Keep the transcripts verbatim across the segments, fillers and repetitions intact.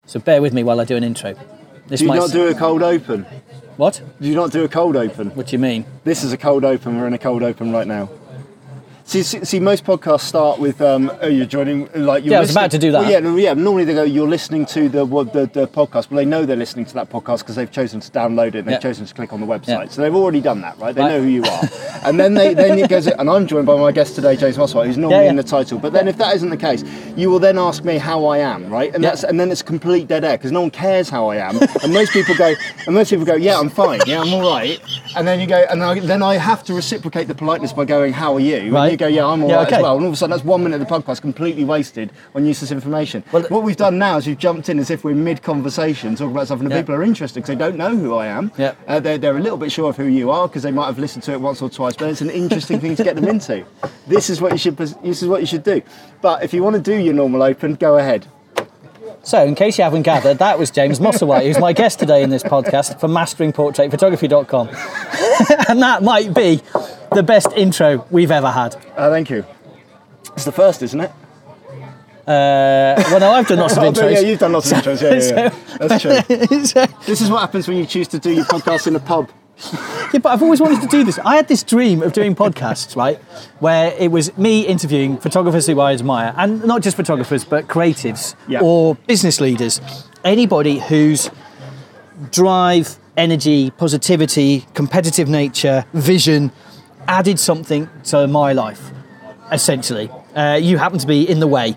So bear with me while I do an intro. This do you might not s- do a cold open? What? Do you not do a cold open? What do you mean? This is a cold open. We're in a cold open right now. See, see, see most podcasts start with, um, oh, you're joining, like, you're Yeah, I was listening- about to do that. Well, yeah, no, yeah, normally they go, you're listening to the what, the, the podcast, but they know they're listening to that podcast because they've chosen to download it and they've Yeah. chosen to click on the website. Yeah. So they've already done that, right? They Right. know who you are. And then they then it goes, and I'm joined by my guest today, James Mosswhite, who's normally Yeah, yeah. in the title. But then if that isn't the case, you will then ask me how I am, right? And Yeah. that's and then it's complete dead air because no one cares how I am. And most people go, and most people go, yeah, I'm fine, yeah, I'm all right. And then you go, and I, then I have to reciprocate the politeness by going, how are you? Right. And you go, yeah, I'm all Yeah, right okay. as well. And all of a sudden, that's one minute of the podcast completely wasted on useless information. Well, what we've done now is we've jumped in as if we're mid-conversation, talking about something that Yeah. people are interested because they don't know who I am. Yeah. Uh, they're, they're a little bit sure of who you are because they might have listened to it once or twice, but it's an interesting thing to get them into. This is what you should. This is what you should do. But if you want to do your normal open, go ahead. So, in case you haven't gathered, that was James Mosswhite, who's my guest today in this podcast for mastering portrait photography dot com. And that might be the best intro we've ever had. Uh, thank you. It's the first, isn't it? Uh, well, no, I've done lots of Oh, but intros. yeah, you've done lots of intros. Yeah, yeah, yeah. That's true. So- This is what happens when you choose to do your podcast in a pub. Yeah, but I've always wanted to do this. I had this dream of doing podcasts, right, where it was me interviewing photographers who I admire, and not just photographers, but creatives Yeah. or business leaders, anybody whose drive, energy, positivity, competitive nature, vision added something to my life, essentially. Uh, you happen to be in the way.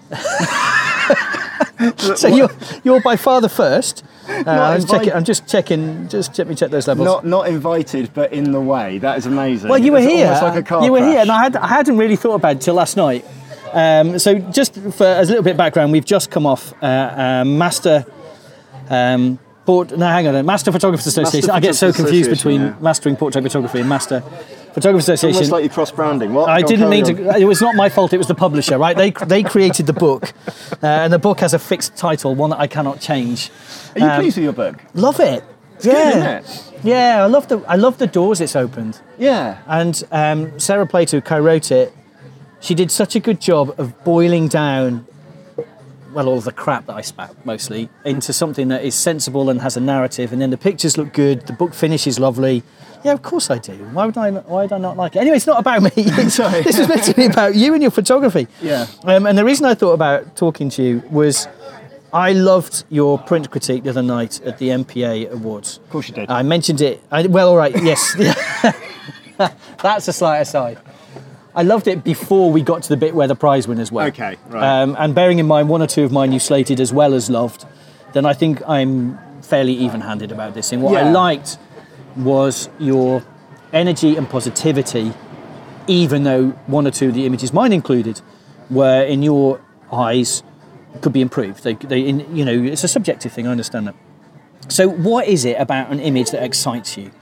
So you're, you're by far the first. Uh, I'm, invite- checking, I'm just checking, just let me check those levels. Not not invited, but in the way. That is amazing. Well, you were It's here. Almost like a car you were crash. here, and I had I hadn't really thought about it till last night. Um, so, just for as a little bit of background, we've just come off uh, uh, master. Um, Port, no, hang on. a Master Photographers Association. I get so Photographers confused Association, between yeah. mastering portrait photography and Master Photographers Association. Almost like you cross branding. What? I Go on, didn't carry mean on. to. It was not my fault. It was the publisher, right? They they created the book, uh, and the book has a fixed title, one that I cannot change. Are you um, pleased with your book? Love it. It's good, yeah, isn't it? yeah. I love the I love the doors it's opened. Yeah. And um, Sarah Plato, who co-wrote it, she did such a good job of boiling down, well, all the crap that I spat, mostly, into something that is sensible and has a narrative, and then the pictures look good, the book finish is lovely. Yeah, of course I do. Why would I not, why would I not like it? Anyway, it's not about me. It's- Sorry. This is literally about you and your photography. Yeah. Um, and the reason I thought about talking to you was I loved your print critique the other night at the M P A Awards. Of course you did. I mentioned it. I, well, all right, yes. That's a slight aside. I loved it before we got to the bit where the prize winners were. Okay, right. Um, and bearing in mind one or two of mine you slated as well as loved, then I think I'm fairly even-handed about this. And what I Yeah. liked was your energy and positivity, even though one or two of the images, mine included, were in your eyes could be improved. They, they, in, you know, it's a subjective thing. I understand that. So, what is it about an image that excites you?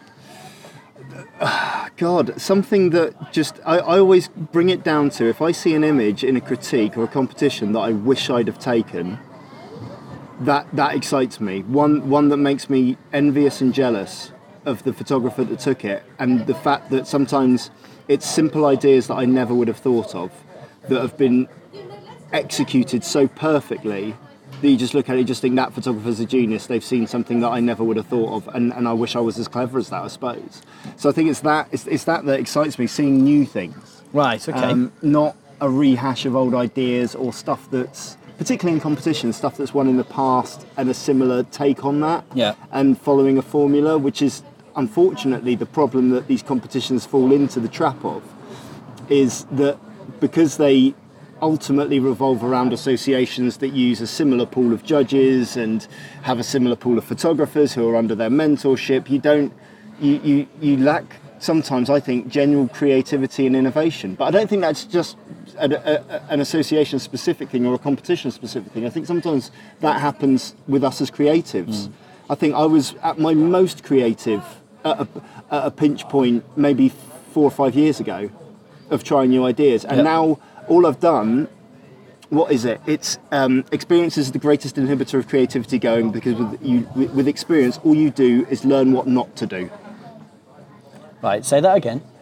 God, something that just I, I always bring it down to if I see an image in a critique or a competition that I wish I'd have taken, that that excites me. One one that makes me envious and jealous of the photographer that took it, and the fact that sometimes it's simple ideas that I never would have thought of that have been executed so perfectly that you just look at it and just think that photographer's a genius. They've seen something that I never would have thought of, and, and I wish I was as clever as that, I suppose. So I think it's that it's, it's that that excites me, seeing new things. Right. Okay. Um, not a rehash of old ideas or stuff that's, particularly in competition, stuff that's won in the past and a similar take on that. Yeah. And following a formula, which is unfortunately the problem that these competitions fall into the trap of, is that because they ultimately revolve around associations that use a similar pool of judges and have a similar pool of photographers who are under their mentorship, you don't, you, you, you lack sometimes, I think, genuine creativity and innovation. But I don't think that's just a, a, an association specific thing or a competition specific thing. I think sometimes that happens with us as creatives. Mm. I think I was at my most creative at a, at a pinch point maybe four or five years ago of trying new ideas. And yep. now all I've done, what is it? It's um, experience is the greatest inhibitor of creativity going, because with, you, with experience, all you do is learn what not to do. Right, say that again.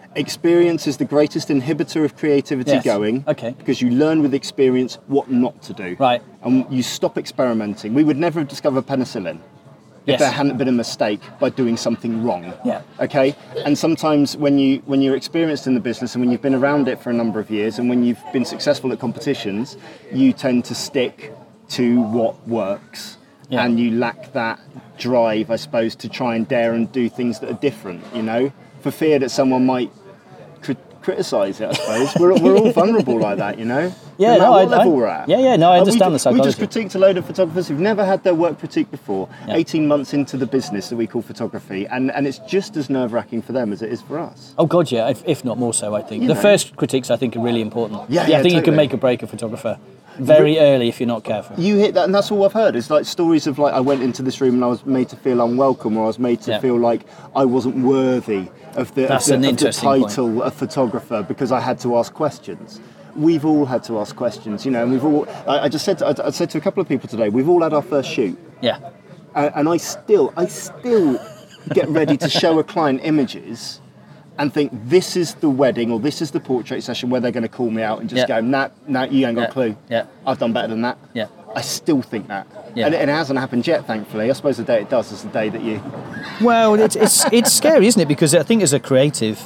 Experience is the greatest inhibitor of creativity Yes. going. Okay. Because you learn with experience what not to do. Right. And you stop experimenting. We would never have discovered penicillin if Yes. there hadn't been a mistake by doing something wrong. Yeah. Okay. And sometimes when you when you're experienced in the business and when you've been around it for a number of years and when you've been successful at competitions, you tend to stick to what works. Yeah. And you lack that drive, I suppose, to try and dare and do things that are different, you know, for fear that someone might cri- criticise it, I suppose. We're, we're all vulnerable like that, you know? Yeah, no matter no, what I- level I- we're at. yeah, yeah, no, I Uh, understand we, the We just psychology. critiqued a load of photographers who've never had their work critiqued before, Yeah. eighteen months into the business that we call photography, and, and it's just as nerve-wracking for them as it is for us. Oh God, yeah, if, if not more so, I think. You the know. first critiques, I think, are really important. Yeah, I yeah, think you can totally. make or break a photographer very early if you're not careful. You hit that, and that's all I've heard. It's like stories of like I went into this room and I was made to feel unwelcome, or I was made to Yeah. feel like I wasn't worthy of the, of That's the, an of the interesting point. title of photographer because I had to ask questions. We've all had to ask questions, you know, and we've all. I, I just said, to, I, I said to a couple of people today, we've all had our first shoot, Yeah. and, and I still, I still get ready to show a client images. And think this is the wedding or this is the portrait session where they're going to call me out and just Yeah. go, nah, nah, you ain't got Yeah. a clue. Yeah. I've done better than that. Yeah. I still think that. Yeah. And it, it hasn't happened yet, thankfully. I suppose the day it does is the day that you... Well, it's, it's it's scary, isn't it? Because I think as a creative,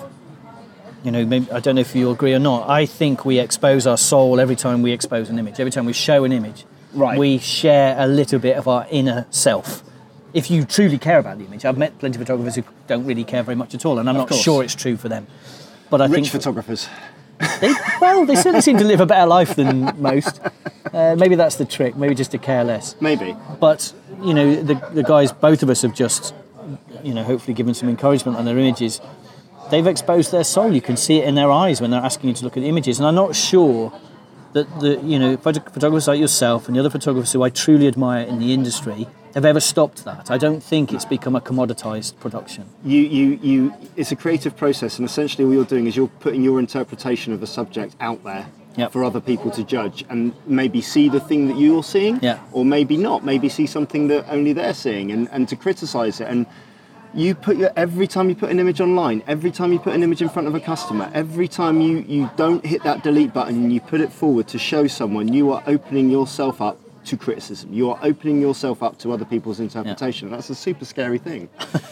you know, maybe, I don't know if you agree or not, I think we expose our soul every time we expose an image. Every time we show an image, Right. we share a little bit of our inner self. If you truly care about the image, I've met plenty of photographers who don't really care very much at all, and I'm not course. sure it's true for them. But I Rich think photographers. They, well, they certainly seem to live a better life than most. Uh, maybe that's the trick. Maybe just to care less. Maybe. But you know, the the guys, both of us have just, you know, hopefully given some encouragement on their images. They've exposed their soul. You can see it in their eyes when they're asking you to look at the images. And I'm not sure that the you know photo- photographers like yourself and the other photographers who I truly admire in the industry have ever stopped that. I don't think it's become a commoditized production. You, you, you, it's a creative process, and essentially all you're doing is you're putting your interpretation of a subject out there Yep. for other people to judge and maybe see the thing that you're seeing, Yeah. or maybe not. Maybe see something that only they're seeing, and, and to criticise it. And you put your every time you put an image online, every time you put an image in front of a customer, every time you, you don't hit that delete button and you put it forward to show someone, you are opening yourself up to criticism. You are opening yourself up to other people's interpretation. That's a super scary thing.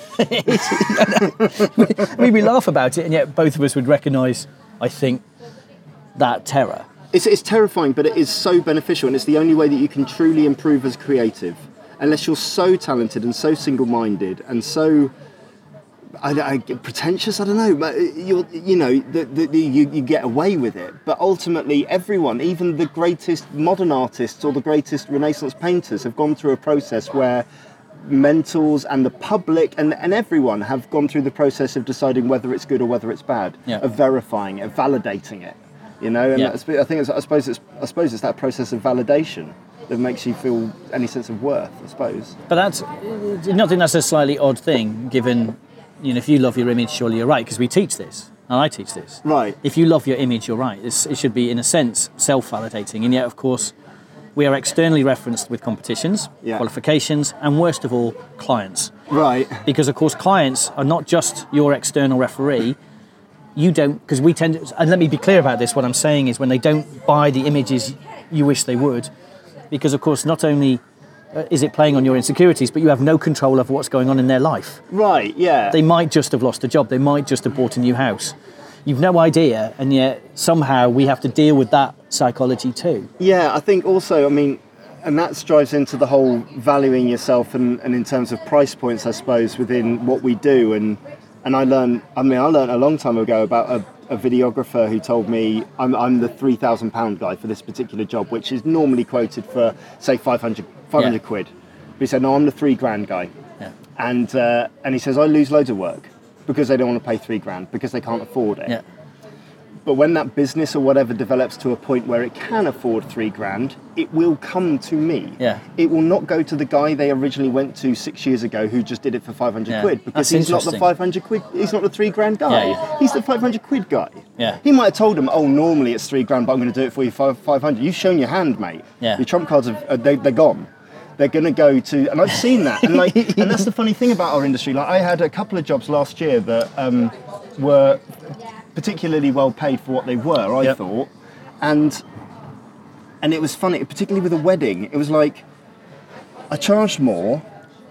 I mean, we laugh about it, and yet both of us would recognise, I think, that terror. It's, it's terrifying, but it is so beneficial, and it's the only way that you can truly improve as creative. Unless you're so talented and so single-minded and so I, I, pretentious, I don't know, but you you know, the, the, the, you, you get away with it. But ultimately, everyone, even the greatest modern artists or the greatest Renaissance painters, have gone through a process where mentors and the public and, and everyone have gone through the process of deciding whether it's good or whether it's bad, Yeah. of verifying it, of validating it. You know, and Yeah. that's, I think it's, I suppose it's I suppose it's that process of validation that makes you feel any sense of worth, I suppose. But that's, do you not think that's a slightly odd thing, given, you know, if you love your image, surely you're right, because we teach this, and I teach this. Right. If you love your image, you're right. It's, it should be, in a sense, self-validating, and yet, of course, we are externally referenced with competitions, Yeah. qualifications, and worst of all, clients. Right. Because, of course, clients are not just your external referee. You don't, because we tend to, and let me be clear about this, what I'm saying is when they don't buy the images you wish they would, because, of course, not only uh, is it playing on your insecurities, but you have no control over what's going on in their life. Right, yeah. They might just have lost a job. They might just have bought a new house. You've no idea, and yet somehow we have to deal with that psychology too. Yeah, I think also, I mean, and that drives into the whole valuing yourself and, and in terms of price points, I suppose, within what we do. And and I learned, I mean, I learned a long time ago about a, a videographer who told me I'm, I'm the three thousand pound guy for this particular job, which is normally quoted for, say, five hundred, five hundred Yeah. quid. But he said, no, I'm the three grand guy. Yeah. And, uh, and he says, I lose loads of work because they don't want to pay three grand, because they can't afford it. Yeah. But when that business or whatever develops to a point where it can afford three grand, it will come to me. Yeah. It will not go to the guy they originally went to six years ago who just did it for five hundred Yeah. quid, because That's he's not the interesting. five hundred quid, he's not the three grand guy. Yeah, yeah. He's the five hundred quid guy. Yeah. He might have told him, oh, normally it's three grand, but I'm going to do it for you for five hundred. You've shown your hand, mate. Yeah. Your trump cards, have, uh, they, they're gone. They're going to go to, and I've seen that, and like, and that's the funny thing about our industry. Like, I had a couple of jobs last year that um, were particularly well paid for what they were, I Yep. thought. And and it was funny, particularly with a wedding. It was like, I charged more,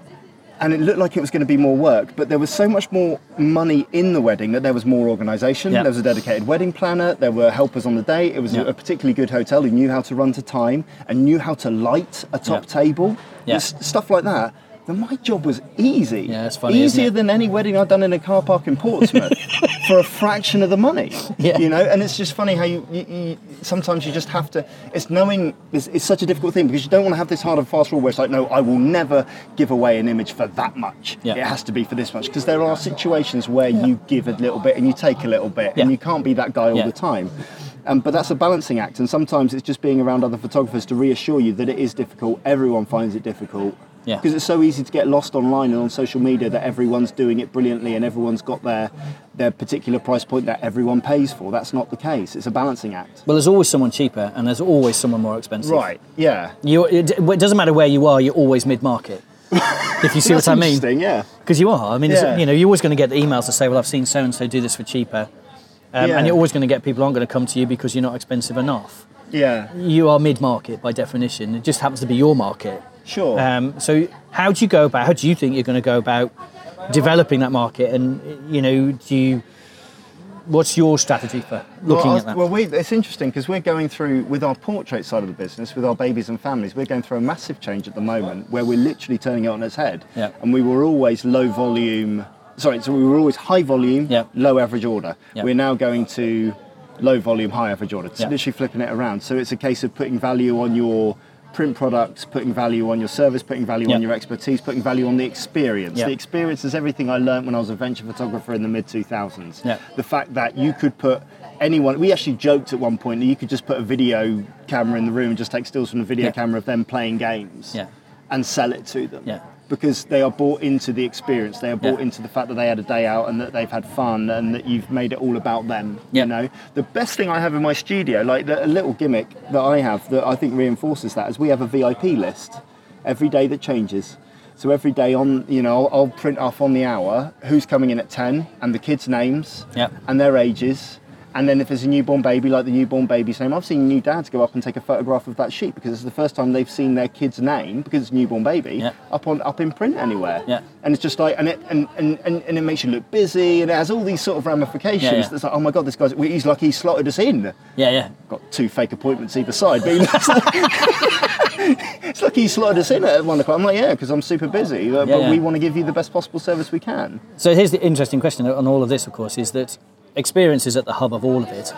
and it looked like it was going to be more work, but there was so much more money in the wedding that there was more organisation. Yeah. There was a dedicated wedding planner. There were helpers on the day. It was Yeah. a particularly good hotel who knew how to run to time and knew how to light a top Yeah. table. Yeah. Just stuff like that. Then my job was easy. Yeah, it's funny, isn't Easier it? than any wedding I've done in a car park in Portsmouth for a fraction of the money. Yeah. You know, and it's just funny how you, you, you sometimes you just have to. It's knowing it's, it's such a difficult thing because you don't want to have this hard and fast rule where it's like, no, I will never give away an image for that much. Yeah. It has to be for this much, because there are situations where you give a little bit and you take a little bit, Yeah. and you can't be that guy all Yeah. the time. Um, but that's a balancing act, and sometimes it's just being around other photographers to reassure you that it is difficult. Everyone finds it difficult. Yeah. Because it's so easy to get lost online and on social media that everyone's doing it brilliantly and everyone's got their their particular price point that everyone pays for. That's not the case. It's a balancing act. Well, there's always someone cheaper, and there's always someone more expensive. Right. Yeah. You, it, it doesn't matter where you are. You're always mid-market. If you see That's what I mean. interesting, yeah. Because you are. I mean, it's- Yeah. you know, you're always going to get the emails that say, "Well, I've seen so and so do this for cheaper," um, Yeah. and you're always going to get people aren't going to come to you because you're not expensive enough. Yeah. You are mid-market by definition. It just happens to be your market. Sure. Um, so, how do you go about? How do you think you're going to go about developing that market? And you know, do you? What's your strategy for looking well, at that? Well, we, it's interesting because we're going through, with our portrait side of the business, with our babies and families, we're going through a massive change at the moment where we're literally turning it on its head. Yeah. And we were always low volume, sorry, so we were always high volume, Yeah. low average order. Yeah. We're now going to low volume, high average order. It's Yeah. literally flipping it around. So it's a case of putting value on your print products, putting value on your service, putting value Yeah. on your expertise, putting value on the experience. Yeah. The experience is everything I learned when I was a venture photographer in the mid two thousands. Yeah. The fact that you could put anyone, we actually joked at one point that you could just put a video camera in the room and just take stills from the video Yeah. camera of them playing games Yeah. and sell it to them. Yeah. Because they are bought into the experience. They are bought Yeah. into the fact that they had a day out and that they've had fun and that you've made it all about them. Yeah. You know, the best thing I have in my studio, like the, a little gimmick that I have that I think reinforces that, is we have a V I P list every day that changes. So every day on, you know, I'll, I'll print off on the hour who's coming in at ten and the kids' names Yeah. and their ages. And then if there's a newborn baby, like the newborn baby's name, I've seen new dads go up and take a photograph of that sheet because it's the first time they've seen their kid's name, because it's newborn baby, Yeah. up on up in print anywhere. Yeah. And it's just like, and it and, and, and, and it makes you look busy, and it has all these sort of ramifications. Yeah, yeah. That's like, oh my god, this guy's, he's lucky he slotted us in. Yeah, yeah. Got two fake appointments either side, but it's like, it's like he slotted us in at one o'clock. I'm like, yeah, because I'm super busy, uh, Yeah, but yeah. we want to give you the best possible service we can. So here's the interesting question on all of this, of course, is that experience is at the hub of all of it.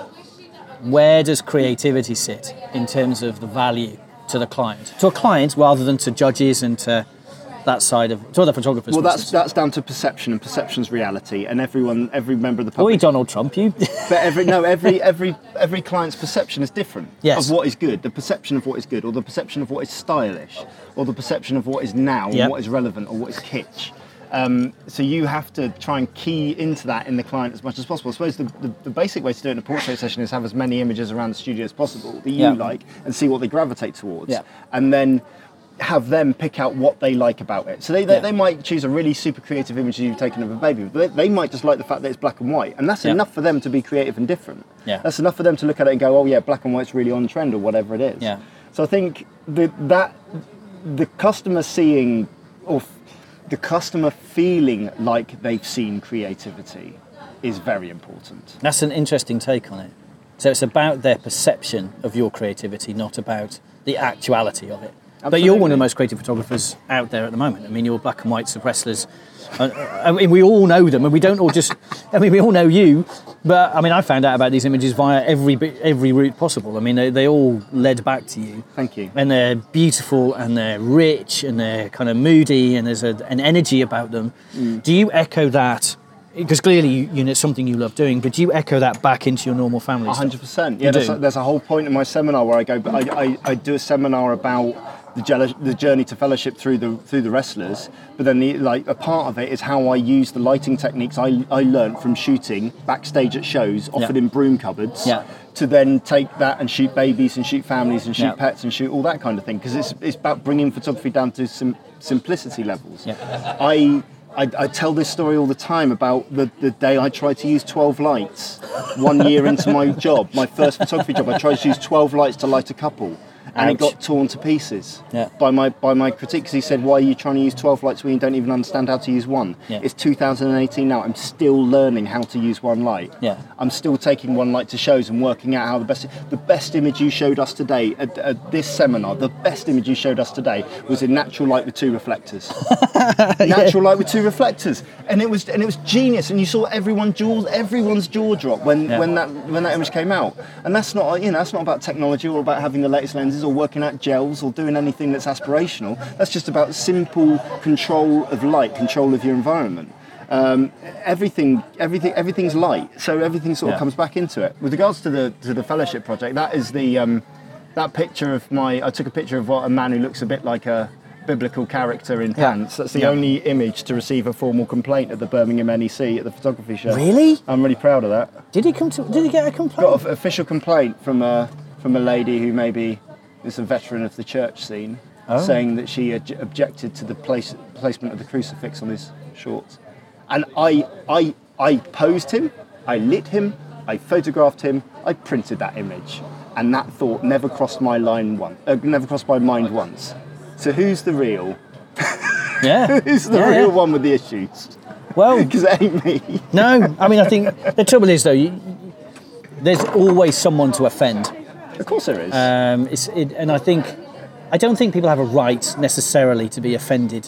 Where does creativity sit in terms of the value to the client? To a client rather than to judges and to that side of, to other photographers. Well, for that's instance. that's down to perception, and perception's reality, and everyone, every member of the Oi, public. Donald Trump, you. But every no, every every every client's perception is different Yes. of what is good. The perception of what is good, or the perception of what is stylish, or the perception of what is now, Yep. and what is relevant, or what is kitsch. Um, so you have to try and key into that in the client as much as possible. I suppose the, the, the basic way to do it in a portrait session is have as many images around the studio as possible that you Yeah. like, and see what they gravitate towards, Yeah. and then have them pick out what they like about it. So they, they, Yeah. they might choose a really super creative image you've taken of a baby, but they, they might just like the fact that it's black and white, and that's Yeah. enough for them to be creative and different. Yeah. That's enough for them to look at it and go, oh yeah, black and white's really on trend, or whatever it is. Yeah. So I think the, that the customer seeing, or f- the customer feeling like they've seen creativity is very important. That's an interesting take on it. So it's about their perception of your creativity, not about the actuality of it. But you're one of the most creative photographers out there at the moment. I mean, your black and whites of wrestlers. Uh, I mean, we all know them, and we don't all just. I mean, we all know you, but I mean, I found out about these images via every bit- every route possible. I mean, they, they all led back to you. Thank you. And they're beautiful, and they're rich, and they're kind of moody, and there's a, an energy about them. Mm. Do you echo that? Because clearly, you, you know, it's something you love doing. But do you echo that back into your normal family? one stuff? hundred percent. You Yeah, there's do? a, there's a whole point in my seminar where I go, but I, I, I do a seminar about the, jel- the journey to fellowship through the through the wrestlers. But then, the, like a part of it is how I use the lighting techniques I I learned from shooting backstage at shows, often Yeah. in broom cupboards. Yeah. To then take that and shoot babies and shoot families and shoot Yeah. pets and shoot all that kind of thing, because it's it's about bringing photography down to sim- simplicity levels. Yeah. I I, I tell this story all the time about the, the day I tried to use twelve lights. One year into my job, my first photography job, I tried to use twelve lights to light a couple. And Ouch. it got torn to pieces Yeah. by my by my critique, because he said, why are you trying to use twelve lights when you don't even understand how to use one? Yeah. It's two thousand eighteen now. I'm still learning how to use one light. Yeah. I'm still taking one light to shows and working out how the best... The best image you showed us today at, at this seminar, the best image you showed us today was in natural light with two reflectors. Natural light with two reflectors. And it was and it was genius. And you saw everyone jaw, everyone's jaw drop when, Yeah. when that when that image came out. And that's not, you know, that's not about technology or about having the latest lenses or working out gels or doing anything that's aspirational. That's just about simple control of light, control of your environment. Um, everything, everything, everything's light, so everything sort of Yeah. comes back into it. With regards to the to the fellowship project, that is the um, that picture of my. I took a picture of what a man who looks a bit like a biblical character in Yeah. pants. That's the Yeah. only image to receive a formal complaint at the Birmingham N E C at the photography show. Really? I'm really proud of that. Did he come to? Did he get a complaint? Got an official complaint from a from a lady who maybe is a veteran of the church scene, Oh. saying that she ad- objected to the place, placement of the crucifix on his shorts. And I, I, I posed him, I lit him, I photographed him, I printed that image, and that thought never crossed my line one, uh, never crossed my mind once. So who's the real? Yeah. Who's the Yeah, real yeah. one with the issues? Well, Because it ain't me. no. I mean, I think the trouble is though, you, there's always someone to offend. Of course there is. Um, it's, it, and I think, I don't think people have a right necessarily to be offended.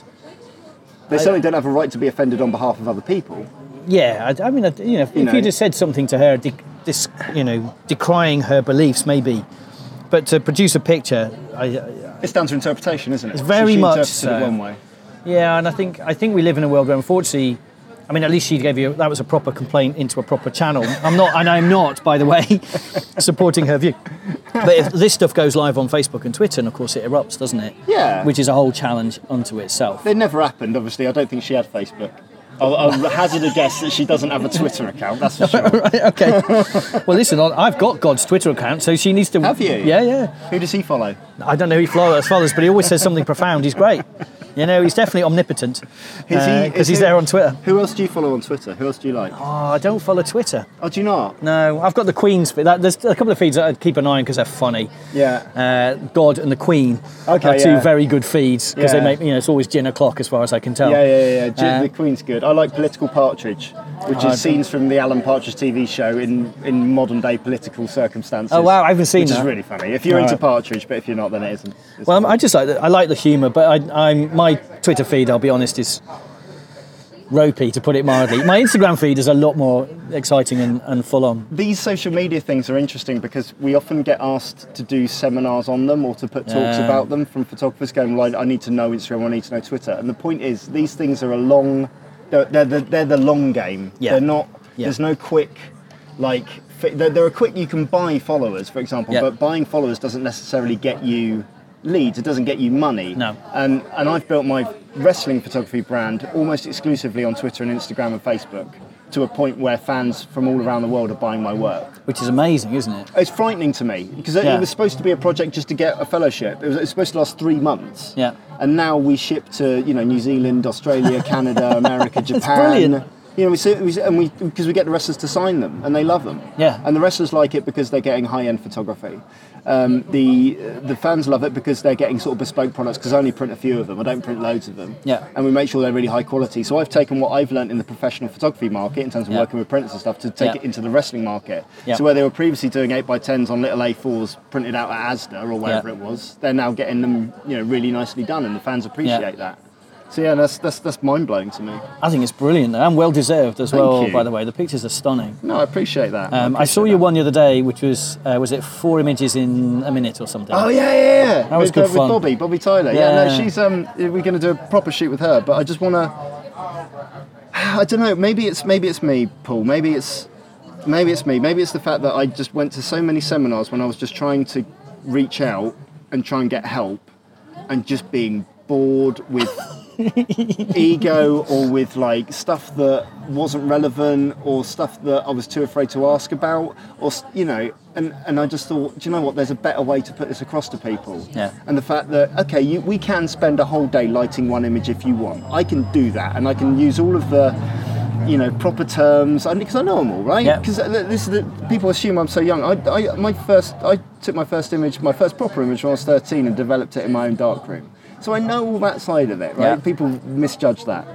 they certainly don't have a right to be offended on behalf of other people. Yeah, I, I mean, I- you know, if, You if know. you'd have said something to her, de- dis, you know, decrying her beliefs, maybe, but to produce a picture, I, I, It's down to interpretation, isn't it? It's very she much interpreted it so. one way. yeah, and I think I think we live in a world where, unfortunately, I mean, at least she gave you that was a proper complaint into a proper channel. I'm not, and I'm not, by the way, supporting her view. But if this stuff goes live on Facebook and Twitter, and of course it erupts, doesn't it? Yeah. Which is a whole challenge unto itself. It never happened, obviously. I don't think she had Facebook. I'll, I'll hazard a guess that she doesn't have a Twitter account, that's for sure. Right, okay. Well, listen, I've got God's Twitter account, so she needs to. Have you? Yeah, yeah. Who does he follow? I don't know who he follows, follows, but he always says something profound. He's great. You know, he's definitely omnipotent Is he- because is he's he- there on Twitter. Who else do you follow on Twitter? Who else do you like? Oh, I don't follow Twitter. Oh, do you not? No, I've got the Queen's feed. That, there's a couple of feeds that I keep an eye on because they're funny. Yeah. Uh, God and the Queen Okay, are two yeah. very good feeds because Yeah. they make, you know, it's always gin o'clock as far as I can tell. Yeah, yeah, yeah. yeah. Jim, Uh, the Queen's good. I like Political Partridge, which Oh, I is scenes from the Alan Partridge T V show in, in modern day political circumstances. Oh, wow, I haven't seen which that. is really funny. If you're All into right. Partridge, but if you're not, then it isn't. It's Well, fun. I just like the, I like the humour, but I, I'm my Twitter feed, I'll be honest, is ropey to put it mildly. My Instagram feed is a lot more exciting and, and full on. These social media things are interesting because we often get asked to do seminars on them or to put talks Yeah. about them from photographers going, like, I need to know Instagram, I need to know Twitter. And the point is, these things are a long, they're, they're, the, they're the long game. Yeah. They're not, Yeah. there's no quick, like, fi- there, there are quick, you can buy followers, for example, Yeah. but buying followers doesn't necessarily get you leads, it doesn't get you money. No. And, and I've built my wrestling photography brand almost exclusively on Twitter and Instagram and Facebook, to a point where fans from all around the world are buying my work. Which is amazing, isn't it? It's frightening to me because it, Yeah. it was supposed to be a project just to get a fellowship. It was, it was supposed to last three months. Yeah. And now we ship to, you know, New Zealand, Australia, Canada, America, Japan. brilliant. You know, we, see- we see- and we because we get the wrestlers to sign them and they love them. Yeah. And the wrestlers like it because they're getting high-end photography. Um, the the fans love it because they're getting sort of bespoke products because I only print a few of them. I don't print loads of them. Yeah. And we make sure they're really high quality. So I've taken what I've learned in the professional photography market in terms of Yeah. working with printers and stuff to take Yeah. it into the wrestling market. Yeah. So where they were previously doing eight by tens on little A fours printed out at Asda or wherever Yeah. it was, they're now getting them, you know, really nicely done, and the fans appreciate that. So yeah, that's that's that's mind blowing to me. I think it's brilliant though, and well deserved as Thank well, you. by the way. The pictures are stunning. No, I appreciate that. Um, I appreciate saw you that. one the other day, which was, uh, was it four images in a minute or something? Oh yeah, yeah, yeah. That was with, good uh, fun. With Bobby, Bobby Tyler. Yeah, no, Yeah. she's um. We're going to do a proper shoot with her, but I just want to. I don't know. Maybe it's maybe it's me, Paul. Maybe it's maybe it's me. Maybe it's the fact that I just went to so many seminars when I was just trying to reach out and try and get help, and just being bored with ego or with like stuff that wasn't relevant or stuff that I was too afraid to ask about, or you know, and, and I just thought, do you know what? There's a better way to put this across to people. Yeah. And the fact that okay, you, we can spend a whole day lighting one image if you want. I can do that, and I can use all of the, you know, proper terms, because I know them all, right? Yeah. Because this is the, people assume I'm so young. I, I my first I took my first image, my first proper image when I was thirteen, and developed it in my own darkroom. So I know all that side of it, right? Yeah. People misjudge that.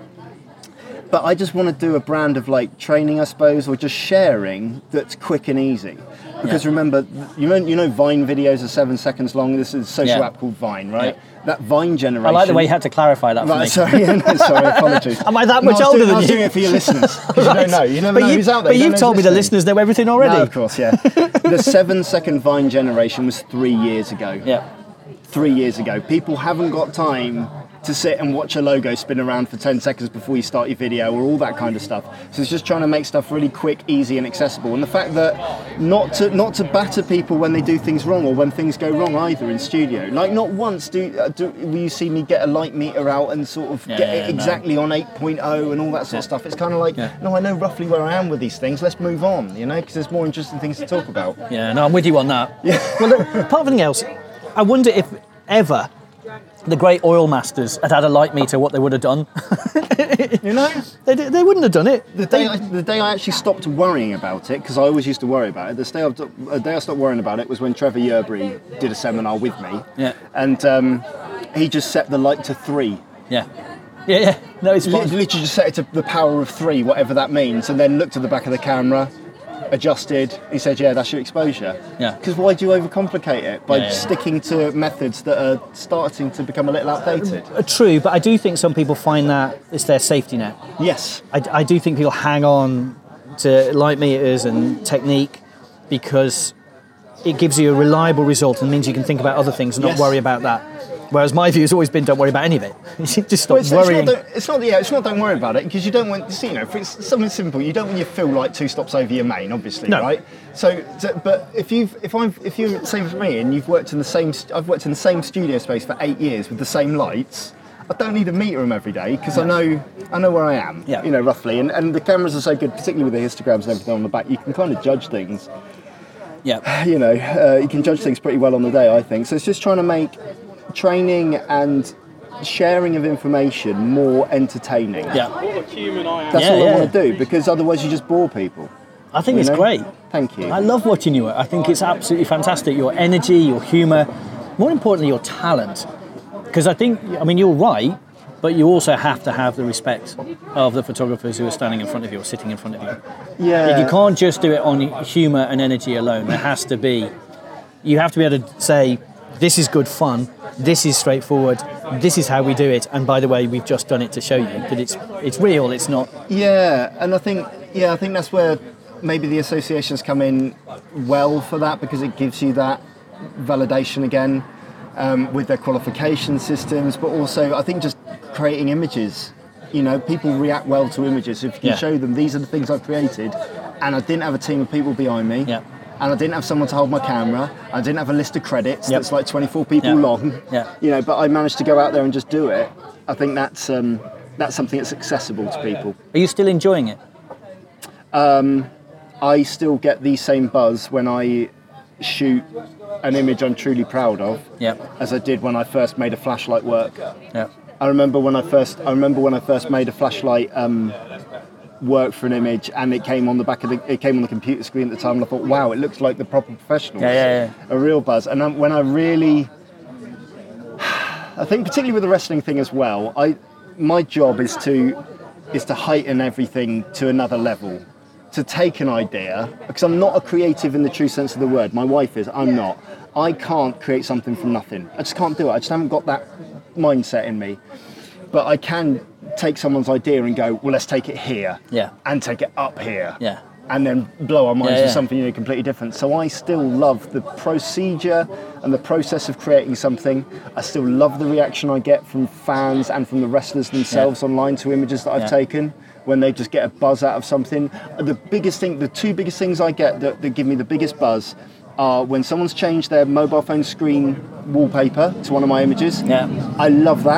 But I just want to do a brand of like training, I suppose, or just sharing that's quick and easy. Because Yeah. remember, you know, you know, Vine videos are seven seconds long. This is a social Yeah. app called Vine, right? Yeah. That Vine generation. I like the way you had to clarify that for Right, me. sorry, yeah, no, sorry, apologies. Am I that No, much I was older doing, than I was you? doing it for your listeners, because Right. you don't know. You never But know you- who's out there. But You you've don't know told me who's the listening. listeners know everything already. No, of course, yeah. The seven-second Vine generation was three years ago. Yeah. Three years ago. People haven't got time to sit and watch a logo spin around for ten seconds before you start your video, or all that kind of stuff. So it's just trying to make stuff really quick, easy and accessible. And the fact that not to not to batter people when they do things wrong or when things go wrong either in studio. Like not once do, uh, do will you see me get a light meter out and sort of Yeah, get yeah, it exactly no. on eight point oh and all that sort of Yeah. stuff. It's kind of like, Yeah. no, I know roughly where I am with these things. Let's move on, you know, because there's more interesting things to talk about. Yeah, no, I'm with you on that. Yeah. Well, look, apart from anything else, I wonder if ever the great oil masters had had a light meter, what they would have done. You know? They, they wouldn't have done it. The day, I, the day I actually stopped worrying about it, because I always used to worry about it, the day, I, the day I stopped worrying about it was when Trevor Yerbury did a seminar with me. Yeah. And um, he just set the light to three. Yeah. Yeah, yeah. No, it's Li- fine. Literally just set it to the power of three, whatever that means, and then looked at the back of the camera, adjusted. He said, yeah, that's your exposure. Yeah. Because why do you overcomplicate it by Yeah, yeah. sticking to methods that are starting to become a little outdated? Uh, True, but I do think some people find that it's their safety net. Yes. I, I do think people hang on to light meters and technique because it gives you a reliable result and means you can think about other things and Yes. not worry about that. Whereas my view has always been, don't worry about any of it. Just stop Well, it's, worrying. It's not, don't, it's not. Yeah, it's not. Don't worry about it, because you don't want. You know, if it's something simple, you don't want your fill light two stops over your main, obviously, No. right? So, so, but if you've, if I'm, if you're same as me, and you've worked in the same, st- I've worked in the same studio space for eight years with the same lights. I don't need to meter them every day because I know, I know where I am. Yeah. You know, roughly, and and the cameras are so good, particularly with the histograms and everything on the back. You can kind of judge things. Yeah. You know, uh, you can judge things pretty well on the day, I think. So it's just trying to make training and sharing of information more entertaining. Yeah. That's Yeah, all I yeah. want to do, because otherwise you just bore people. I think you it's know? great. Thank you. I love watching you. I think it's absolutely fantastic. Your energy, your humour, more importantly, your talent. Because I think, I mean, you're right, but you also have to have the respect of the photographers who are standing in front of you or sitting in front of you. yeah. You can't just do it on humour and energy alone. There has to be, you have to be able to say, this is good fun, this is straightforward, this is how we do it, and by the way, we've just done it to show you that it's it's real, it's not... Yeah, and I think yeah, I think that's where maybe the associations come in well for that, because it gives you that validation again um, with their qualification systems, but also I think just creating images. You know, people react well to images. If you can Yeah. show them these are the things I've created, and I didn't have a team of people behind me. Yeah. And I didn't have someone to hold my camera. I didn't have a list of credits Yep. that's like twenty-four people Yeah. long. Yeah. You know, but I managed to go out there and just do it. I think that's um, that's something that's accessible to people. Are you still enjoying it? I still get the same buzz when I shoot an image I'm truly proud of, Yeah. as I did when I first made a flashlight work. Yeah. I remember when I first I remember when I first made a flashlight um, work for an image, and it came on the back of the it came on the computer screen at the time, and I thought, wow, it looks like the proper professionals. Yeah, yeah, A real buzz. And um, when I really, I think particularly with the wrestling thing as well, I my job is to is to heighten everything to another level. To take an idea, because I'm not a creative in the true sense of the word. My wife is, I'm not. I can't create something from nothing. I just can't do it. I just haven't got that mindset in me. But I can take someone's idea and go, well, let's take it here. Yeah. And take it up here. Yeah. And then blow our minds Yeah, with yeah. something you know, completely different. So I still love the procedure and the process of creating something. I still love the reaction I get from fans and from the wrestlers themselves online to images that I've Yeah. taken, when they just get a buzz out of something. The biggest thing, the two biggest things I get that, that give me the biggest buzz are when someone's changed their mobile phone screen wallpaper to one of my images. Yeah. I love that.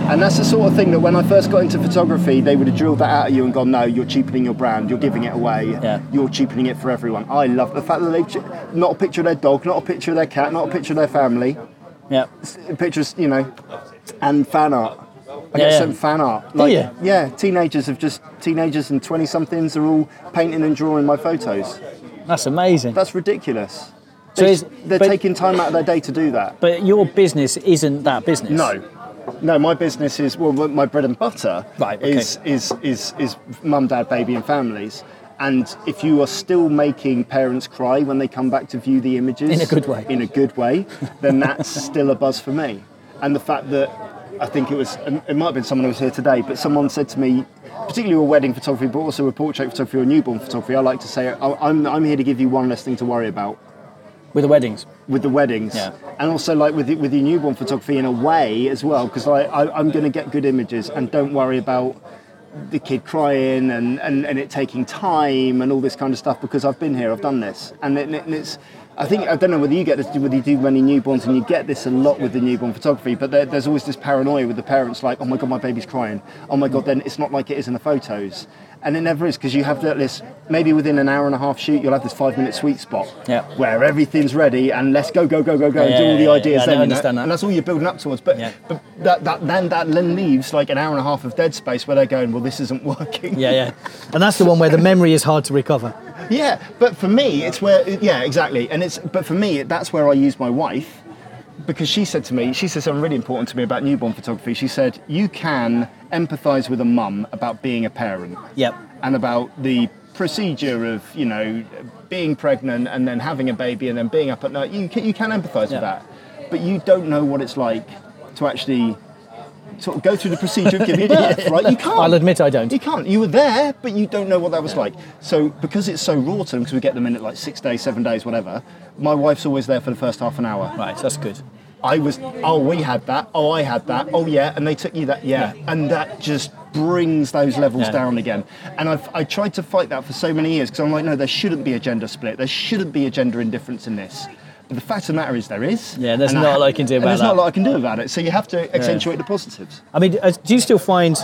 And that's the sort of thing that when I first got into photography, they would have drilled that out of you and gone, no, you're cheapening your brand, you're giving it away, Yeah. you're cheapening it for everyone. I love the fact that they've, ch- not a picture of their dog, not a picture of their cat, not a picture of their family, Yeah. pictures, you know, and fan art. I Yeah, get yeah. some fan art. Like, you? Yeah, teenagers have just, teenagers and twenty-somethings are all painting and drawing my photos. That's amazing. That's ridiculous. So They, is- they're but- taking time out of their day to do that. But your business isn't that business. No. No, my business is, well, my bread and butter Right, okay. is, is, is, is mum, dad, baby and families. And if you are still making parents cry when they come back to view the images... In a good way. In a good way, then that's still a buzz for me. And the fact that, I think it was, it might have been someone who was here today, but someone said to me, particularly with wedding photography, but also with portrait photography or newborn photography, I like to say, I'm, I'm here to give you one less thing to worry about. With the weddings. With the weddings, Yeah. and also like with the, with your newborn photography in a way as well, because I, I I'm going to get good images and don't worry about the kid crying and, and, and it taking time and all this kind of stuff, because I've been here, I've done this, and, it, and it's. I think I don't know whether you get this, whether you do many newborns, and you get this a lot with the newborn photography, but there, there's always this paranoia with the parents, like, oh my god, my baby's crying. Oh my god, then it's not like it is in the photos. And it never is, because you have that this, maybe within an hour and a half shoot, you'll have this five minute sweet spot Yeah. where everything's ready and let's go, go, go, go, go, Yeah, and do all yeah, the yeah, ideas yeah, then. I you know? understand that. And that's all you're building up towards. But, Yeah. but that, that then that then leaves like an hour and a half of dead space where they're going, well, this isn't working. Yeah, yeah. And that's the one where the memory is hard to recover. Yeah, but for me, it's where, yeah, exactly. And it's, but for me, that's where I use my wife, because she said to me, she said something really important to me about newborn photography. She said, you can empathise with a mum about being a parent. Yep. And about the procedure of, you know, being pregnant and then having a baby and then being up at night. You can, you can empathise Yeah. with that. But you don't know what it's like to actually sort of go through the procedure of giving birth, right? You can't. I'll admit I don't. You can't. You were there, but you don't know what that was like. So because it's so raw to them, because we get them in at like six days, seven days, whatever, my wife's always there for the first half an hour. Right, that's good. I was, oh, we had that. Oh, I had that. Oh, yeah. And they took you that. Yeah. Yeah. And that just brings those levels Yeah. down again. And I've I tried to fight that for so many years, because I'm like, no, there shouldn't be a gender split. There shouldn't be a gender indifference in this. But the fact of the matter is there is. Yeah, there's And not I, a lot you can do and about there's that. not a lot I can do about it. So you have to accentuate the positives. I mean, uh, do you still find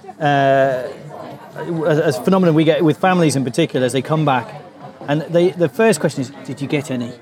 uh, a, a phenomenon we get with families in particular as they come back, and they, the first question is, "Did you get any?"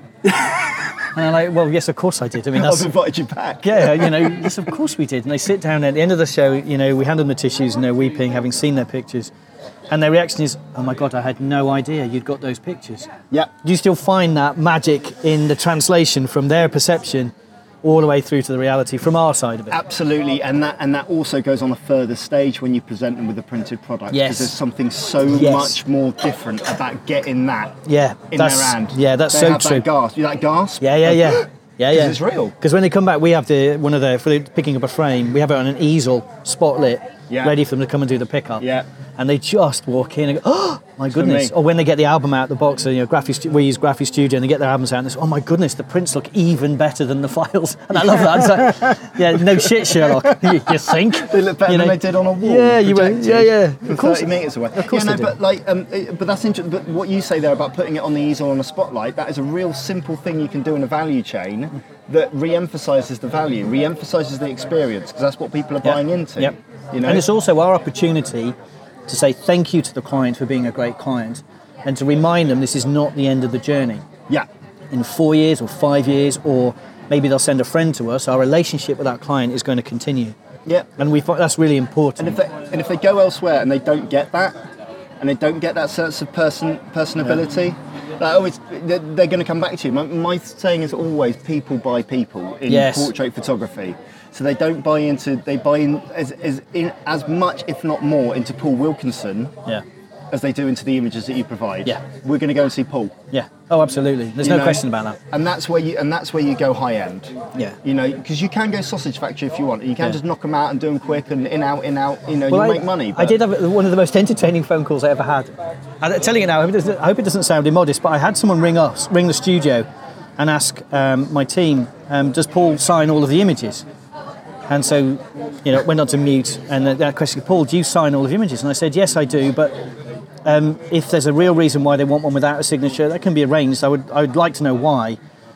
And I'm like, "Well, yes, of course I did." I mean, I've that's invited you back. yeah, you know, yes, of course we did. And they sit down at the end of the show. You know, we hand them the tissues, and they're weeping, having seen their pictures, and their reaction is, "Oh my God, I had no idea you'd got those pictures." Yeah. Do you still find that magic in the translation from their perception all the way through to the reality from our side of it? Absolutely, and that and that also goes on a further stage when you present them with a printed product. Yes. Because there's something so Yes. much more different about getting that Yeah, in that's their hand. yeah, that's they so have true. That gasp, you that gasp? Yeah, yeah, yeah, yeah, yeah. it's real. Because when they come back, we have the one of the for the picking up a frame. We have it on an easel, spotlit, Yeah. ready for them to come and do the pickup. Yeah. And they just walk in and go, "Oh my goodness!" me. Or when they get the album out, the box, you know, Graphic, Stu- we use Graphic Studio, and they get their albums out, and they say, "Oh my goodness, the prints look even better than the files." And I love that. It's like, yeah, no shit, Sherlock. you, you think They look better You than know? they did on a wall. Yeah, you were. projected Yeah, yeah. from Of course, thirty metres away. Of course yeah, no, they do. but like, um, uh, but that's interesting. But what you say there about putting it on the easel on a spotlight, that is a real simple thing you can do in a value chain that re-emphasises the value, re-emphasises the experience, because that's what people are Yep. buying into. Yep. You know, And it's also our opportunity to say thank you to the client for being a great client, and to remind them this is not the end of the journey. yeah. In four years or five years, or maybe they'll send a friend to us, our relationship with that client is going to continue. Yeah. And we find that's really important. And if they and if they go elsewhere and they don't get that, and they don't get that sense of person personability, like, oh, it's, they're, they're going to come back to you. My, my saying is always people buy people in Yes. portrait photography. So they don't buy into they buy in as, as in as much, if not more, into Paul Wilkinson yeah. as they do into the images that you provide. Yeah. We're going to go and see Paul. Yeah. Oh, absolutely. There's You no know? question about that. And that's where you and that's where you go high end. Yeah. You know, because you can go sausage factory if you want. You can Yeah. just knock them out and do them quick and in out in out. You know, Well, you I, make money. I but- did have one of the most entertaining phone calls I ever had. I'm telling you now, I hope it doesn't, I hope it doesn't sound immodest, but I had someone ring us, ring the studio, and ask um, my team, um, "Does Paul sign all of the images?" And so, you know, it went on to mute, and that that question, "Paul, do you sign all of the images?" And I said, "Yes, I do, but um, if there's a real reason why they want one without a signature, that can be arranged. I would, I would like to know why."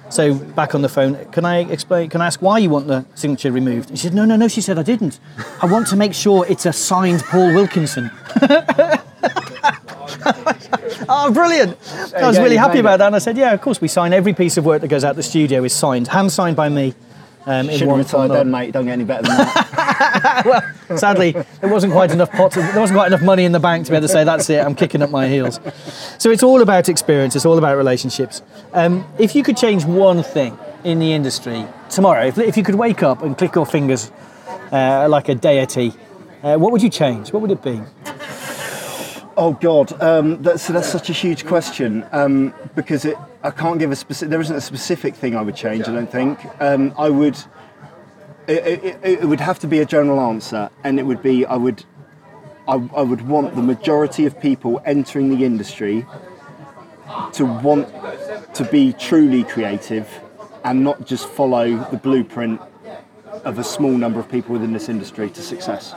So back on the phone, can I explain, can I ask why you want the signature removed? And she said, no, no, no, she said, I didn't. I want to make sure it's a signed Paul Wilkinson. Oh, brilliant. I was really happy about that. And I said, yeah, of course, we sign every piece of work that goes out the studio is signed, hand signed by me. Um, Should have retired then, mate. Don't get any better than that. Well, sadly, there wasn't quite enough pot. There wasn't quite enough money in the bank to be able to say, that's it, I'm kicking up my heels. So it's all about experience. It's all about relationships. Um, if you could change one thing in the industry tomorrow, if, if you could wake up and click your fingers uh, like a deity, uh, what would you change? What would it be? Oh God, um, that's that's such a huge question um, because it. I can't give a specific. There isn't a specific thing I would change. I don't think. Um, I would. It, it, it would have to be a general answer, and it would be I would. I, I would want the majority of people entering the industry to want to be truly creative, and not just follow the blueprint of a small number of people within this industry to success.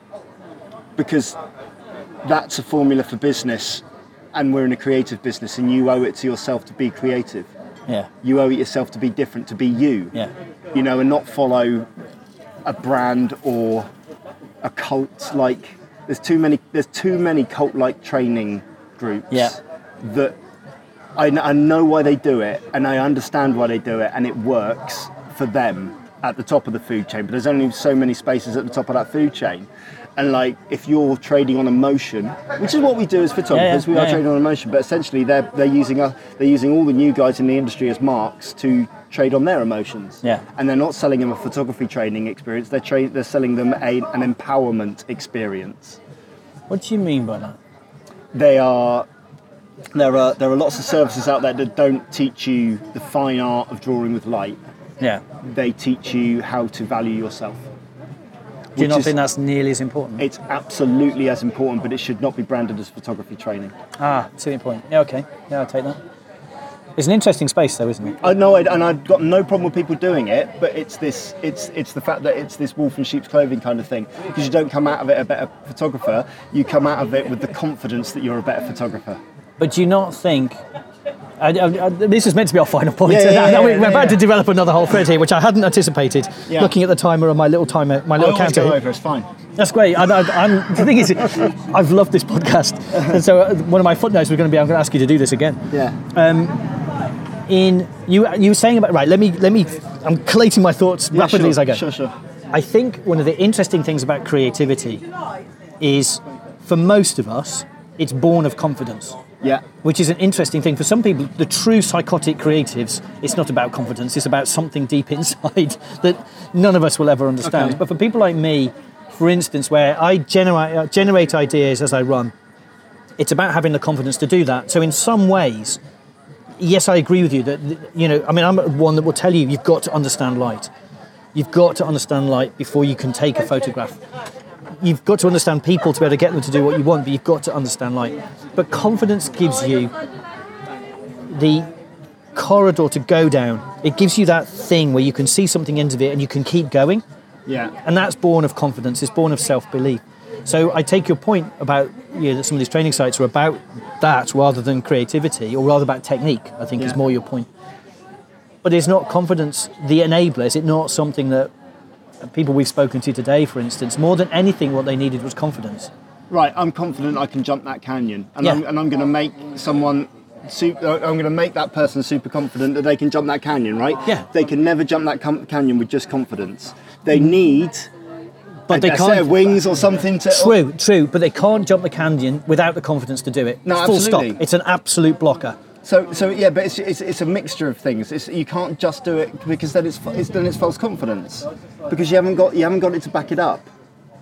Because that's a formula for business, and we're in a creative business, and you owe it to yourself to be creative. Yeah. You owe it yourself to be different, to be you. Yeah. You know, and not follow a brand or a cult. Like there's too many. There's too many cult-like training groups. Yeah. That I, I know why they do it, and I understand why they do it, and it works for them at the top of the food chain. But there's only so many spaces at the top of that food chain. And like, if you're trading on emotion, which is what we do as photographers, yeah, yeah, we are yeah, trading yeah. on emotion. But essentially, they're they're using a, they're using all the new guys in the industry as marks to trade on their emotions. Yeah. And they're not selling them a photography training experience. They're tra- they're selling them a, an empowerment experience. What do you mean by that? They are. There are there are lots of services out there that don't teach you the fine art of drawing with light. Yeah. They teach you how to value yourself. Do you not is, think that's nearly as important? It's absolutely as important, but it should not be branded as photography training. Ah, see your point. Yeah, okay. Yeah, I'll take that. It's an interesting space, though, isn't it? I know, and I've got no problem with people doing it, but it's this, it's it's the fact that it's this wolf in sheep's clothing kind of thing. Because you don't come out of it a better photographer, you come out of it with the confidence that you're a better photographer. But do you not think... I, I, I, this is meant to be our final point. Yeah, yeah, yeah, now yeah, we're yeah, about yeah. to develop another whole thread here, which I hadn't anticipated. Yeah. Looking at the timer on my little timer, my little I always counter. go over, it's fine. That's great. I, I, I'm, the thing is, I've loved this podcast, and so uh, one of my footnotes was going to be, I'm going to ask you to do this again. Yeah. In you, you were saying about right. Let me, let me. I'm collating my thoughts Yeah, rapidly sure, as I go. Sure, sure. I think one of the interesting things about creativity is, for most of us, it's born of confidence. Yeah. Which is an interesting thing. For some people, the true psychotic creatives, it's not about confidence, it's about something deep inside that none of us will ever understand. Okay. But for people like me, for instance, where I generate, uh, generate ideas as I run, it's about having the confidence to do that. So in some ways, yes, I agree with you that, you know, I mean, I'm one that will tell you, you've got to understand light. You've got to understand light before you can take a photograph. You've got to understand people to be able to get them to do what you want, but you've got to understand light. But confidence gives you the corridor to go down. It gives you that thing where you can see something into it and you can keep going. Yeah. And that's born of confidence. It's born of self-belief. So I take your point about, you know, that some of these training sites are about that rather than creativity, or rather about technique, I think Yeah. is more your point. But is not confidence the enabler? Is it not something that people we've spoken to today, for instance, more than anything, what they needed was confidence? Right, I'm confident I can jump that canyon, and Yeah. I'm, and I'm going to make someone. Super, I'm going to make that person super confident that they can jump that canyon. Right? Yeah. They can never jump that com- canyon with just confidence. They need. But a, they a can't. set of wings or something to. True, true, but they can't jump the canyon without the confidence to do it. No, Full absolutely. stop. It's an absolute blocker. So, so yeah, but it's, it's, it's a mixture of things. It's, you can't just do it because then it's, it's then it's false confidence, because you haven't got you haven't got it to back it up.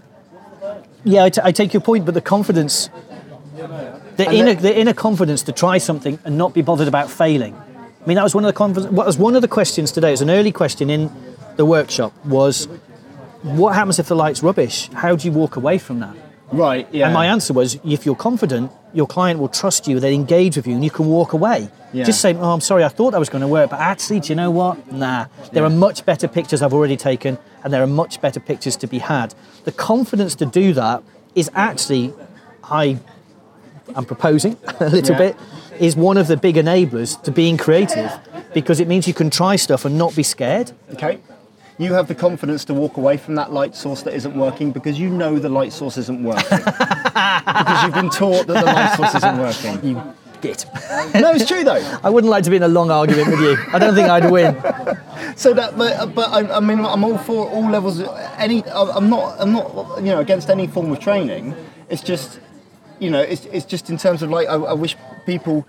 Yeah, I, t- I take your point, but the confidence, the And inner, the- the inner confidence to try something and not be bothered about failing. I mean, that was one of the conf- what was one of the questions today. It was an early question in the workshop. Was what happens if the light's rubbish? How do you walk away from that? Right. Yeah. And my answer was, if you're confident, your client will trust you, they engage with you, and you can walk away. Yeah. Just say, oh, I'm sorry, I thought that was going to work, but actually, do you know what? Nah. There Yeah. are much better pictures I've already taken, and there are much better pictures to be had. The confidence to do that is actually, I am proposing a little Yeah. bit, is one of the big enablers to being creative, because it means you can try stuff and not be scared. Okay. You have the confidence to walk away from that light source that isn't working because you know the light source isn't working. Because you've been taught that the light source isn't working. You git. No, it's true though. I wouldn't like to be in a long argument with you. I don't think I'd win. So that, but, but I, I mean, I'm all for all levels. Any, I'm not, I'm not, you know, against any form of training. It's just, you know, it's it's just in terms of like, I, I wish people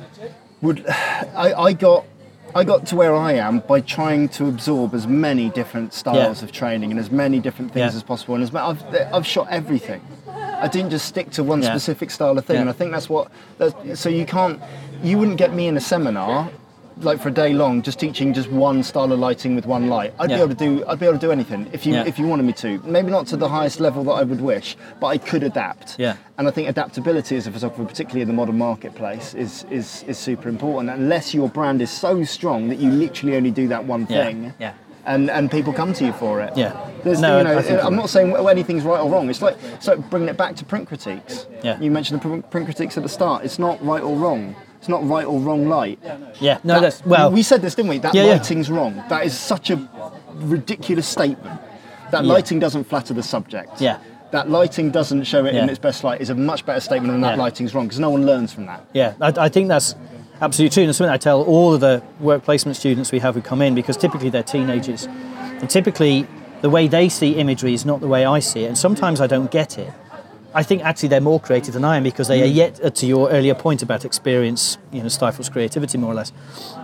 would. I, I got. I got to where I am by trying to absorb as many different styles Yeah. of training and as many different things Yeah. as possible. And as ma- I've, I've shot everything. I didn't just stick to one Yeah. specific style of thing. Yeah. And I think that's what. That's, so you can't. You wouldn't get me in a seminar, like for a day long, just teaching just one style of lighting with one light. I'd Yeah. be able to do. I'd be able to do anything if you Yeah. if you wanted me to. Maybe not to the highest level that I would wish, but I could adapt. Yeah. And I think adaptability as a photographer, particularly in the modern marketplace, is is is super important. Unless your brand is so strong that you literally only do that one Yeah. thing. Yeah. And, and people come to you for it. Yeah. There's, No, you know, I think I'm you're not saying well, anything's right or wrong. It's like so bringing it back to print critiques. Yeah. You mentioned the pr- print critiques at the start. It's not right or wrong. It's not right or wrong light. Yeah. No, That- that's well. we said this, didn't we? That Yeah, yeah. lighting's wrong. That is such a ridiculous statement. That Yeah. lighting doesn't flatter the subject. Yeah. That lighting doesn't show it in Yeah. its best light is a much better statement than that Yeah. lighting's wrong because no one learns from that. Yeah, I, I think that's absolutely true. And it's something I tell all of the work placement students we have who come in, because typically they're teenagers. And typically the way they see imagery is not the way I see it. And sometimes I don't get it. I think actually they're more creative than I am because they are yet, uh, to your earlier point about experience, you know, stifles creativity more or less.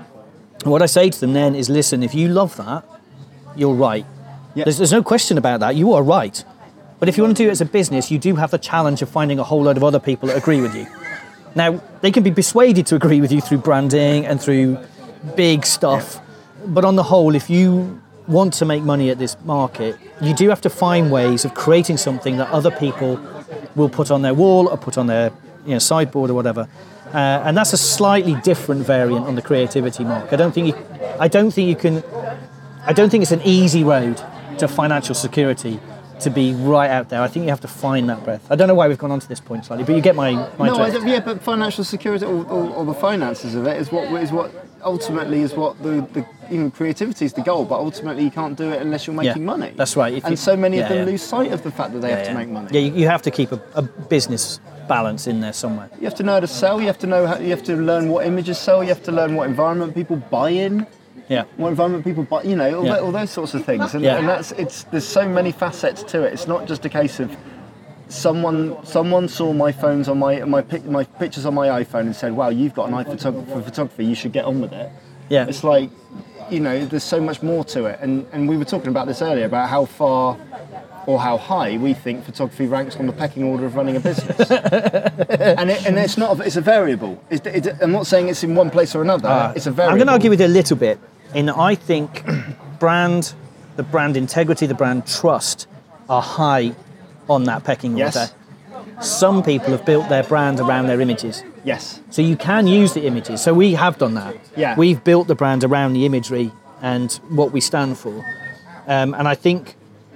And what I say to them then is, listen, if you love that, you're right. Yeah. There's, there's no question about that. You are right. But if you want to do it as a business, you do have the challenge of finding a whole load of other people that agree with you. Now, they can be persuaded to agree with you through branding and through big stuff. Yeah. But on the whole, if you want to make money at this market, you do have to find ways of creating something that other people will put on their wall or put on their you know, sideboard or whatever. Uh, and that's a slightly different variant on the creativity mark. I don't think you, I don't think you can, I don't think it's an easy road to financial security to be right out there. I think you have to find that breath. I don't know why we've gone on to this point slightly, but you get my, my no, I drift. don't, yeah, but financial security or, or, or the finances of it is what is what ultimately is what the, the even creativity is the goal. But ultimately, you can't do it unless you're making Yeah, money. that's right. If and you- so many yeah, of them yeah. lose sight of the fact that they have Yeah, to yeah. make money. Yeah, you, you have to keep a, a business balance in there somewhere. You have to know how to sell. You have to know how. You have to learn what images sell. You have to learn what environment people buy in. Yeah. What environment people buy. You know, all, Yeah. that, all those sorts of things. And, Yeah. and that's it's. There's so many facets to it. It's not just a case of someone. Someone saw my phones on my my pic, my pictures on my iPhone and said, "Wow, you've got an eye photog- for photography. You should get on with it." Yeah. It's like, you know, there's so much more to it. And and we were talking about this earlier about how far or how high we think photography ranks on the pecking order of running a business. and it, and it's not, it's a variable. It's, it's, I'm not saying it's in one place or another, Uh, it's a variable. I'm going to argue with you a little bit. In that I think brand, the brand integrity, the brand trust are high on that pecking order. Yes. Some people have built their brand around their images. Yes. So you can use the images. So we have done that. Yeah. We've built the brand around the imagery and what we stand for. Um, and I think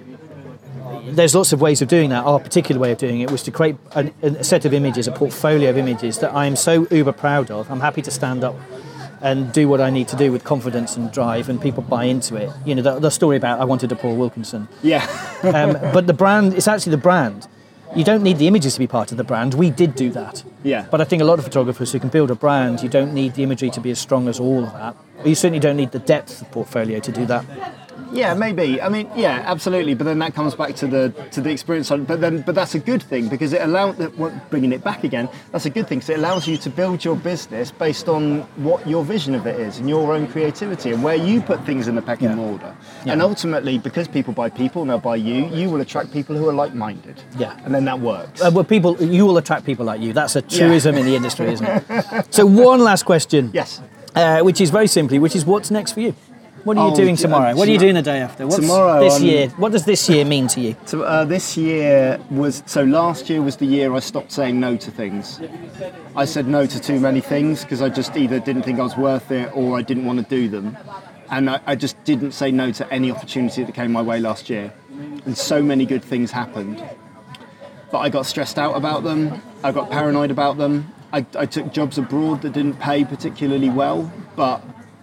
there's lots of ways of doing that. Our particular way of doing it was to create a, a set of images, a portfolio of images that I am so uber proud of. I'm happy to stand up and do what I need to do with confidence and drive, and people buy into it. You know, the, the story about I wanted a Paul Wilkinson. Yeah. Um, but the brand, it's actually the brand. You don't need the images to be part of the brand. We did do that. Yeah. But I think a lot of photographers who can build a brand, you don't need the imagery to be as strong as all of that. You certainly don't need the depth of portfolio to do that. Yeah, maybe. I mean, yeah, absolutely. But then that comes back to the to the experience. On, but then, but that's a good thing because it allows. Bringing it back again, that's a good thing because it allows you to build your business based on what your vision of it is and your own creativity and where you put things in the pecking Yeah. order. Yeah. And ultimately, because people buy people and they'll buy you, you will attract people who are like-minded. Yeah. And then that works. Uh, well, people, you will attract people like you. That's a truism in the industry, isn't it? So one last question. Yes. Uh, which is very simply, which is what's next for you? What are you Oh, doing uh, tomorrow? What are you tomorrow- doing the day after? What's tomorrow this on- year? What does this year mean to you? So uh, this year was so last year was the year I stopped saying no to things. I said no to too many things because I just either didn't think I was worth it or I didn't want to do them, and I, I just didn't say no to any opportunity that came my way last year. And so many good things happened, but I got stressed out about them. I got paranoid about them. I, I took jobs abroad that didn't pay particularly well, but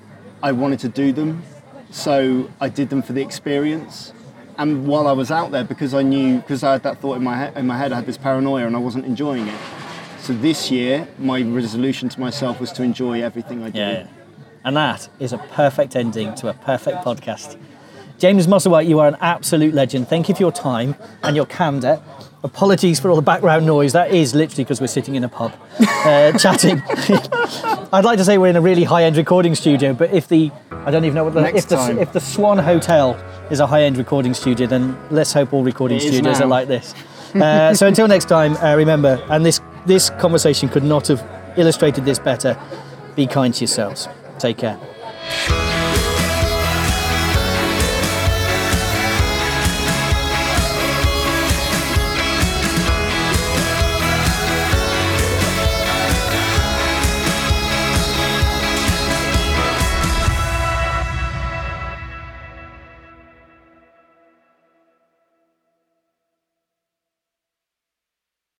I wanted to do them, so I did them for the experience. And while I was out there, because I knew, because I had that thought in my head, in my head, I had this paranoia, and I wasn't enjoying it. So this year, my resolution to myself was to enjoy everything I do. Yeah, and that is a perfect ending to a perfect podcast. James Musselwhite, you are an absolute legend. Thank you for your time and your candour. Apologies for all the background noise. That is literally because we're sitting in a pub uh, chatting. I'd like to say we're in a really high-end recording studio, but if the I don't even know what the Next if the time. if the Swan Hotel is a high-end recording studio, then let's hope all recording It is studios now. are like this. Uh, so until next time, uh, remember, and this this conversation could not have illustrated this better. Be kind to yourselves. Take care.